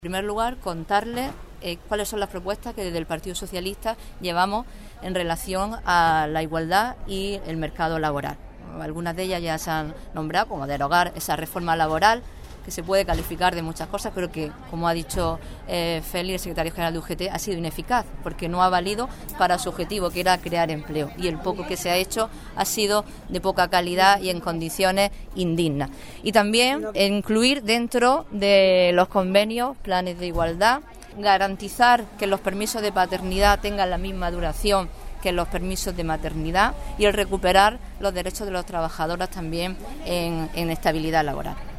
En primer lugar, contarles cuáles son las propuestas que desde el Partido Socialista llevamos en relación a la igualdad y el mercado laboral. Algunas de ellas ya se han nombrado, como derogar esa reforma laboral, que se puede calificar de muchas cosas, pero que, como ha dicho Félix, el secretario general de UGT, ha sido ineficaz, porque no ha valido para su objetivo, que era crear empleo. Y el poco que se ha hecho ha sido de poca calidad y en condiciones indignas. Y también incluir dentro de los convenios planes de igualdad, garantizar que los permisos de paternidad tengan la misma duración que los permisos de maternidad y el recuperar los derechos de los trabajadoras también en estabilidad laboral.